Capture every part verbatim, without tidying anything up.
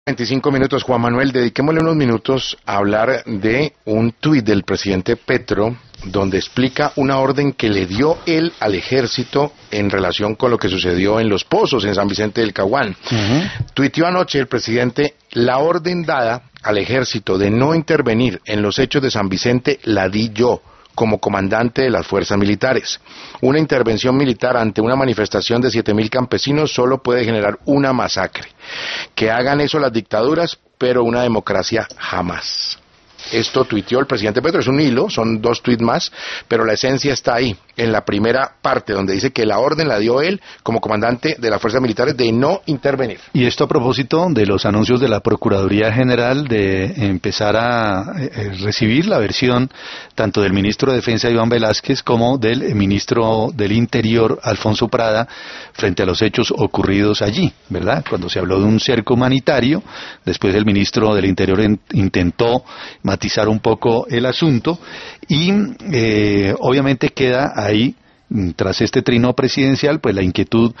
veinticinco minutos, Juan Manuel, dediquémosle unos minutos a hablar de un tuit del presidente Petro, donde explica una orden que le dio él al ejército en relación con lo que sucedió en Los Pozos, en San Vicente del Caguán. Uh-huh. Tuiteó anoche el presidente: la orden dada al ejército de no intervenir en los hechos de San Vicente la di yo, como comandante de las fuerzas militares. Una intervención militar ante una manifestación de siete mil campesinos solo puede generar una masacre. Que hagan eso las dictaduras, pero una democracia jamás. Esto tuiteó el presidente Petro, es un hilo, son dos tuits más, pero la esencia está ahí, en la primera parte, donde dice que la orden la dio él como comandante de las fuerzas militares de no intervenir. Y esto a propósito de los anuncios de la Procuraduría General de empezar a eh, recibir la versión tanto del ministro de Defensa Iván Velásquez como del ministro del Interior Alfonso Prada frente a los hechos ocurridos allí, ¿verdad? Cuando se habló de un cerco humanitario, después el ministro del Interior en, intentó matizar un poco el asunto y eh, obviamente queda ahí, tras este trino presidencial, pues la inquietud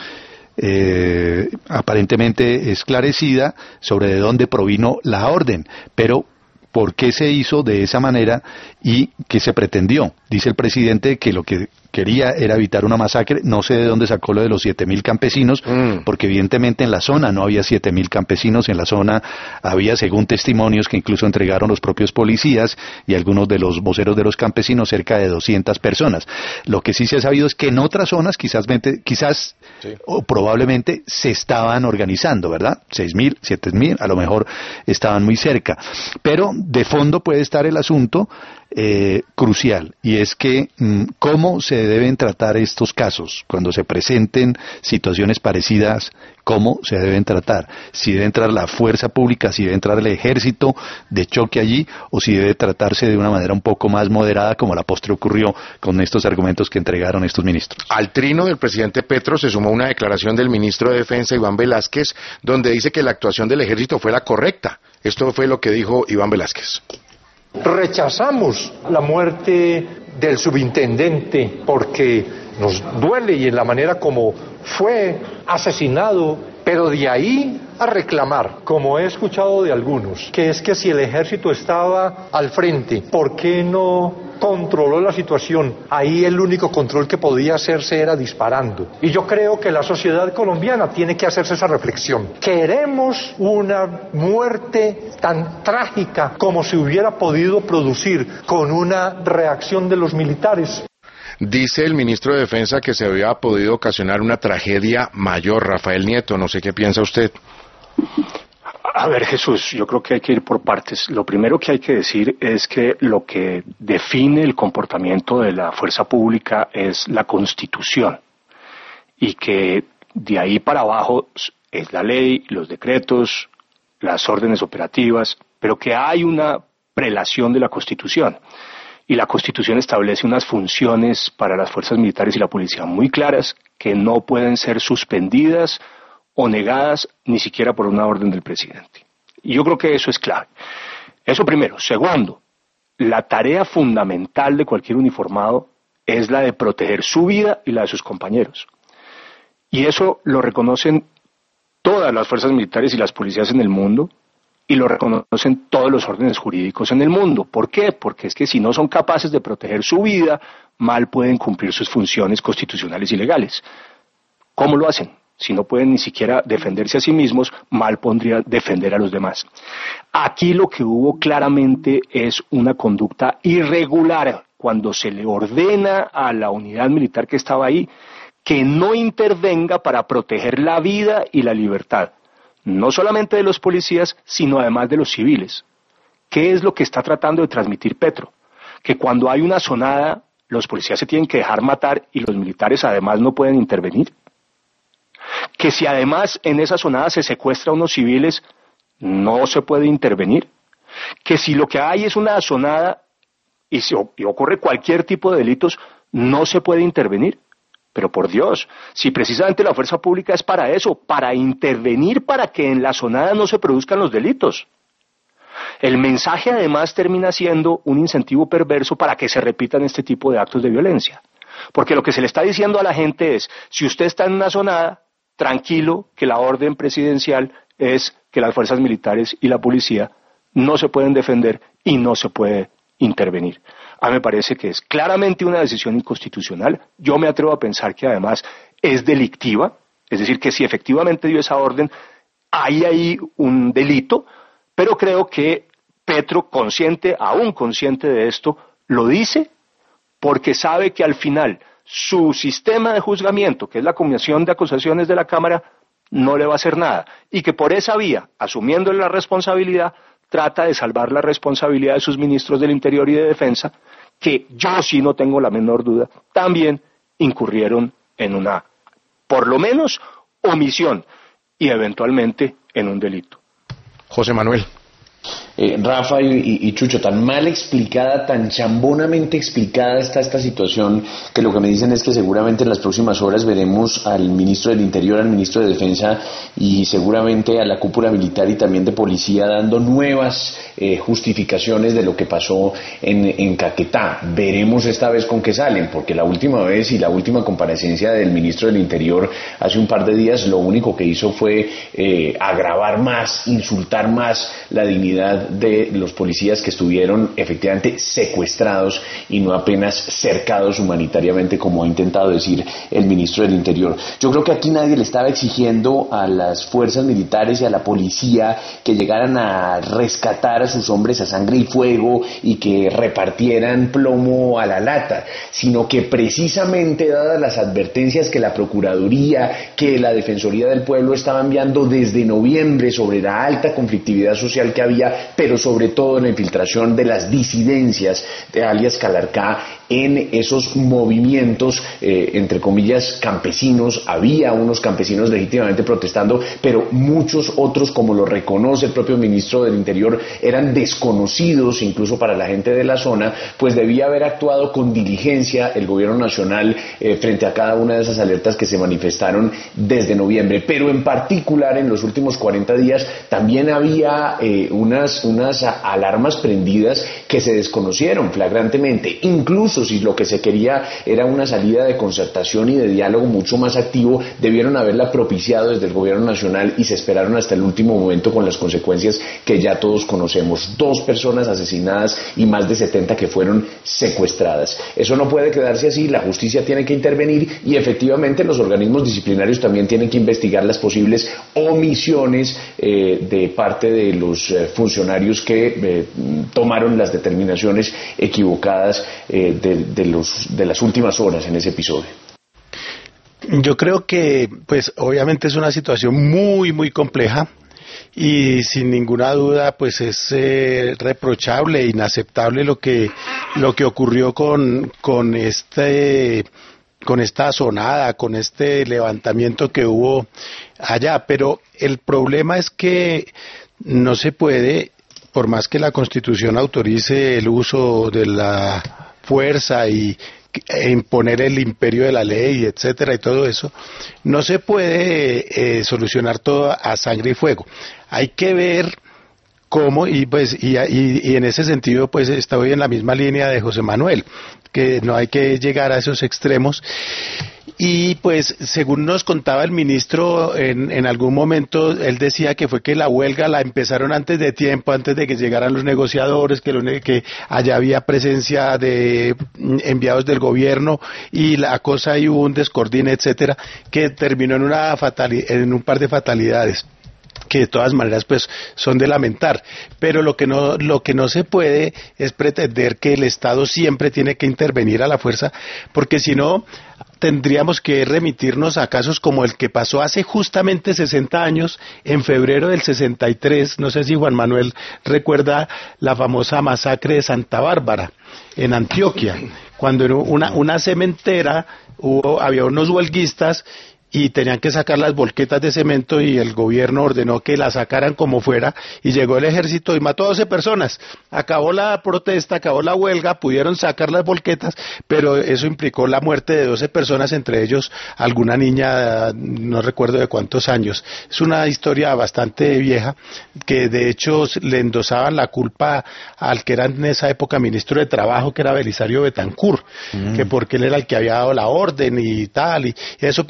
eh, aparentemente esclarecida sobre de dónde provino la orden, pero ¿por qué se hizo de esa manera y qué se pretendió? Dice el presidente que lo que quería era evitar una masacre. No sé de dónde sacó lo de los siete mil campesinos, mm. porque evidentemente en la zona no había siete mil campesinos, en la zona había, según testimonios que incluso entregaron los propios policías y algunos de los voceros de los campesinos, cerca de doscientas personas. Lo que sí se ha sabido es que en otras zonas quizás, quizás sí. o probablemente se estaban organizando, ¿verdad? seis mil, siete mil, a lo mejor estaban muy cerca. Pero de fondo puede estar el asunto eh, crucial, y es que mmm, cómo se deben tratar estos casos cuando se presenten situaciones parecidas, cómo se deben tratar, si debe entrar la fuerza pública, si debe entrar el ejército de choque allí, o si debe tratarse de una manera un poco más moderada, como a la postre ocurrió con estos argumentos que entregaron estos ministros. Al trino del presidente Petro se sumó una declaración del ministro de Defensa Iván Velásquez, donde dice que la actuación del ejército fue la correcta. Esto fue lo que dijo Iván Velásquez. Rechazamos la muerte del subintendente porque nos duele y en la manera como fue asesinado, pero de ahí a reclamar, como he escuchado de algunos, que es que si el ejército estaba al frente, ¿por qué no controló la situación? Ahí el único control que podía hacerse era disparando. Y yo creo que la sociedad colombiana tiene que hacerse esa reflexión. ¿Queremos una muerte tan trágica como se hubiera podido producir con una reacción de los militares? Dice el ministro de Defensa que se había podido ocasionar una tragedia mayor. Rafael Nieto, no sé qué piensa usted. A ver, Jesús, yo creo que hay que ir por partes. Lo primero que hay que decir es que lo que define el comportamiento de la fuerza pública es la Constitución, y que de ahí para abajo es la ley, los decretos, las órdenes operativas, pero que hay una prelación de la Constitución. Y la Constitución establece unas funciones para las fuerzas militares y la policía muy claras, que no pueden ser suspendidas o negadas ni siquiera por una orden del presidente. Y yo creo que eso es clave. Eso primero. Segundo, la tarea fundamental de cualquier uniformado es la de proteger su vida y la de sus compañeros. Y eso lo reconocen todas las fuerzas militares y las policías en el mundo, y lo reconocen todos los órdenes jurídicos en el mundo. ¿Por qué? Porque es que si no son capaces de proteger su vida, mal pueden cumplir sus funciones constitucionales y legales. ¿Cómo lo hacen? Si no pueden ni siquiera defenderse a sí mismos, mal pondría defender a los demás. Aquí lo que hubo claramente es una conducta irregular cuando se le ordena a la unidad militar que estaba ahí que no intervenga para proteger la vida y la libertad, no solamente de los policías, sino además de los civiles. ¿Qué es lo que está tratando de transmitir Petro? Que cuando hay una sonada, los policías se tienen que dejar matar y los militares además no pueden intervenir. Que si además en esa sonada se secuestra a unos civiles, no se puede intervenir. Que si lo que hay es una sonada y, si, y ocurre cualquier tipo de delitos, no se puede intervenir. Pero por Dios, si precisamente la fuerza pública es para eso, para intervenir para que en la sonada no se produzcan los delitos. El mensaje además termina siendo un incentivo perverso para que se repitan este tipo de actos de violencia. Porque lo que se le está diciendo a la gente es, si usted está en una sonada, tranquilo, que la orden presidencial es que las fuerzas militares y la policía no se pueden defender y no se puede intervenir. A mí me parece que es claramente una decisión inconstitucional. Yo me atrevo a pensar que además es delictiva, es decir, que si efectivamente dio esa orden, hay ahí un delito, pero creo que Petro, consciente, aún consciente de esto, lo dice porque sabe que al final su sistema de juzgamiento, que es la Comisión de Acusaciones de la Cámara, no le va a hacer nada, y que por esa vía, asumiéndole la responsabilidad, trata de salvar la responsabilidad de sus ministros del Interior y de Defensa, que yo sí no tengo la menor duda, también incurrieron en una, por lo menos, omisión, y eventualmente en un delito. José Manuel. Eh, Rafa y, y, y Chucho, tan mal explicada, tan chambonamente explicada está esta situación, que lo que me dicen es que seguramente en las próximas horas veremos al ministro del Interior, al ministro de Defensa y seguramente a la cúpula militar y también de policía dando nuevas eh, justificaciones de lo que pasó en, en Caquetá. Veremos esta vez con qué salen, porque la última vez y la última comparecencia del ministro del Interior hace un par de días lo único que hizo fue eh, agravar más, insultar más la dignidad de los policías que estuvieron efectivamente secuestrados y no apenas cercados humanitariamente, como ha intentado decir el ministro del Interior. Yo creo que aquí nadie le estaba exigiendo a las fuerzas militares y a la policía que llegaran a rescatar a sus hombres a sangre y fuego y que repartieran plomo a la lata, sino que precisamente dadas las advertencias que la Procuraduría, que la Defensoría del Pueblo estaba enviando desde noviembre sobre la alta conflictividad social que había, pero sobre todo en la infiltración de las disidencias de alias Calarcá en esos movimientos, eh, entre comillas, campesinos. Había unos campesinos legítimamente protestando, pero muchos otros, como lo reconoce el propio ministro del Interior, eran desconocidos incluso para la gente de la zona, pues debía haber actuado con diligencia el gobierno nacional eh, frente a cada una de esas alertas que se manifestaron desde noviembre. Pero en particular en los últimos cuarenta días también había eh, unas, unas alarmas prendidas que se desconocieron flagrantemente, incluso si lo que se quería era una salida de concertación y de diálogo mucho más activo, debieron haberla propiciado desde el gobierno nacional y se esperaron hasta el último momento con las consecuencias que ya todos conocemos. Dos personas asesinadas y más de setenta que fueron secuestradas. Eso no puede quedarse así, la justicia tiene que intervenir y efectivamente los organismos disciplinarios también tienen que investigar las posibles omisiones eh, de parte de los eh, funcionarios que eh, tomaron las determinaciones equivocadas eh, de De, de, los, de las últimas horas en ese episodio. Yo creo que, pues, obviamente es una situación muy, muy compleja y sin ninguna duda, pues, es eh, reprochable e inaceptable lo que lo que ocurrió con con este con esta zonada, con este levantamiento que hubo allá. Pero el problema es que no se puede, por más que la Constitución autorice el uso de la fuerza y e imponer el imperio de la ley, etcétera, y todo eso, no se puede eh, solucionar todo a sangre y fuego. Hay que ver cómo, y pues y, y, y en ese sentido pues estoy en la misma línea de José Manuel, que no hay que llegar a esos extremos. Y pues según nos contaba el ministro en, en algún momento, él decía que fue que la huelga la empezaron antes de tiempo, antes de que llegaran los negociadores, que, lo, que allá había presencia de enviados del gobierno y la cosa y hubo un descoordine, etcétera, que terminó en una fatali- en un par de fatalidades que de todas maneras pues son de lamentar, pero lo que no lo que no se puede es pretender que el Estado siempre tiene que intervenir a la fuerza, porque si no tendríamos que remitirnos a casos como el que pasó hace justamente sesenta años, en febrero del sesenta y tres, no sé si Juan Manuel recuerda la famosa masacre de Santa Bárbara, en Antioquia, cuando en una, una cementera hubo, había unos huelguistas y tenían que sacar las volquetas de cemento y el gobierno ordenó que las sacaran como fuera y llegó el ejército y mató a doce personas. Acabó la protesta, acabó la huelga, pudieron sacar las volquetas, pero eso implicó la muerte de doce personas, entre ellos alguna niña, no recuerdo de cuántos años. Es una historia bastante vieja que de hecho le endosaban la culpa al que era en esa época ministro de Trabajo, que era Belisario Betancur, mm. que porque él era el que había dado la orden y tal y eso, pero después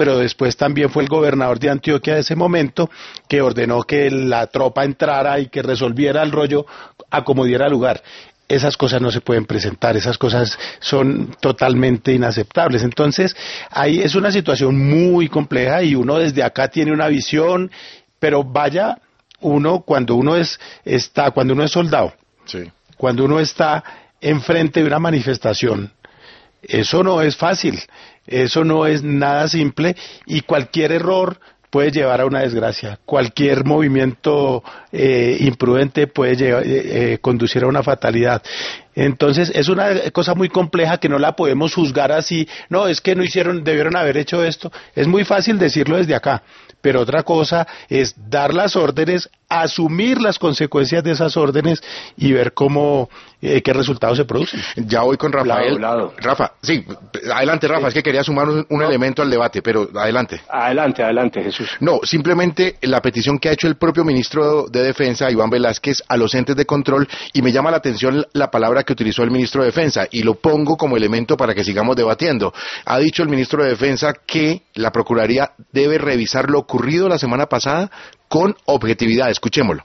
después también fue el gobernador de Antioquia de ese momento que ordenó que la tropa entrara y que resolviera el rollo a como diera lugar. Esas cosas no se pueden presentar, esas cosas son totalmente inaceptables. Entonces, ahí es una situación muy compleja y uno desde acá tiene una visión, pero vaya, uno cuando uno es está cuando uno es soldado, sí. cuando uno está enfrente de una manifestación, eso no es fácil, eso no es nada simple y cualquier error puede llevar a una desgracia. Cualquier movimiento eh, imprudente puede llevar, eh, eh, conducir a una fatalidad. Entonces es una cosa muy compleja que no la podemos juzgar así. No, es que no hicieron, debieron haber hecho esto. Es muy fácil decirlo desde acá, pero otra cosa es dar las órdenes, asumir las consecuencias de esas órdenes y ver cómo, eh, qué resultados se producen. Ya voy con Rafael. Lado, lado. Rafa, sí, adelante Rafa, sí. Es que quería sumar un, un no. elemento al debate, pero adelante. Adelante, adelante Jesús. No, simplemente la petición que ha hecho el propio ministro de Defensa, Iván Velázquez, a los entes de control, y me llama la atención la palabra que utilizó el ministro de Defensa, y lo pongo como elemento para que sigamos debatiendo. Ha dicho el ministro de Defensa que la Procuraduría debe revisar lo ocurrido la semana pasada con objetividad. Escuchémoslo.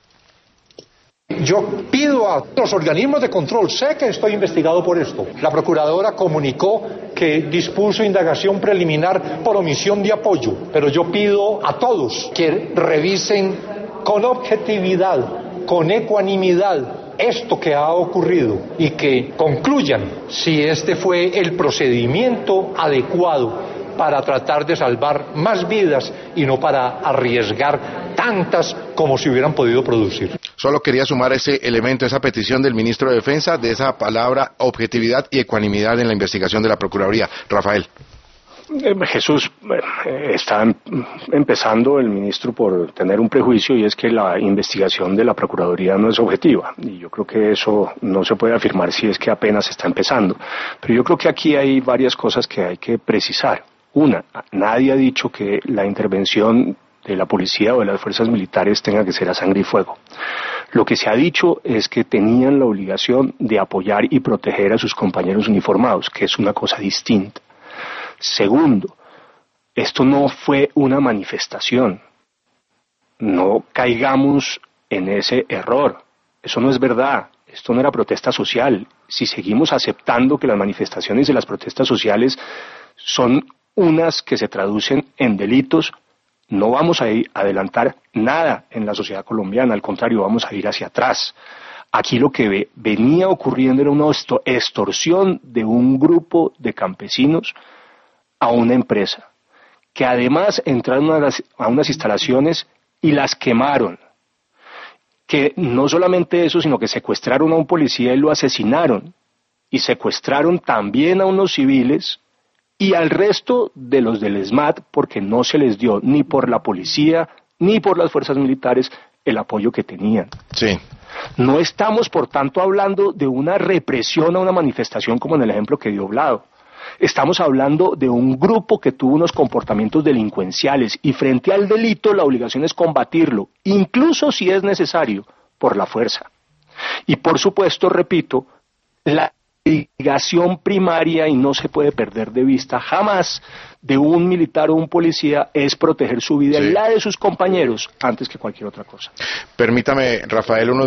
Yo pido a los organismos de control, sé que estoy investigado por esto. La procuradora comunicó que dispuso indagación preliminar por omisión de apoyo, pero yo pido a todos que revisen con objetividad, con ecuanimidad, esto que ha ocurrido y que concluyan si este fue el procedimiento adecuado para tratar de salvar más vidas y no para arriesgar tantas como se hubieran podido producir. Solo quería sumar ese elemento, esa petición del ministro de Defensa, de esa palabra objetividad y ecuanimidad en la investigación de la Procuraduría. Rafael. Jesús, está empezando el ministro por tener un prejuicio y es que la investigación de la Procuraduría no es objetiva y yo creo que eso no se puede afirmar si es que apenas está empezando, pero yo creo que aquí hay varias cosas que hay que precisar. Una, nadie ha dicho que la intervención de la policía o de las fuerzas militares tenga que ser a sangre y fuego. Lo que se ha dicho es que tenían la obligación de apoyar y proteger a sus compañeros uniformados, que es una cosa distinta. Segundo, esto no fue una manifestación. No caigamos en ese error. Eso no es verdad. Esto no era protesta social. Si seguimos aceptando que las manifestaciones y las protestas sociales son unas que se traducen en delitos, no vamos a ir a adelantar nada en la sociedad colombiana. Al contrario, vamos a ir hacia atrás. Aquí lo que ve, venía ocurriendo era una extorsión de un grupo de campesinos a una empresa, que además entraron a, las, a unas instalaciones y las quemaron, que no solamente eso, sino que secuestraron a un policía y lo asesinaron, y secuestraron también a unos civiles y al resto de los del ESMAD, porque no se les dio ni por la policía ni por las fuerzas militares el apoyo que tenían. Sí. No estamos, por tanto, hablando de una represión a una manifestación como en el ejemplo que dio Vlado. Estamos hablando de un grupo que tuvo unos comportamientos delincuenciales y frente al delito la obligación es combatirlo, incluso si es necesario, por la fuerza. Y por supuesto, repito, la obligación primaria, y no se puede perder de vista jamás, de un militar o un policía es proteger su vida y sí. la de sus compañeros antes que cualquier otra cosa. Permítame, Rafael, unos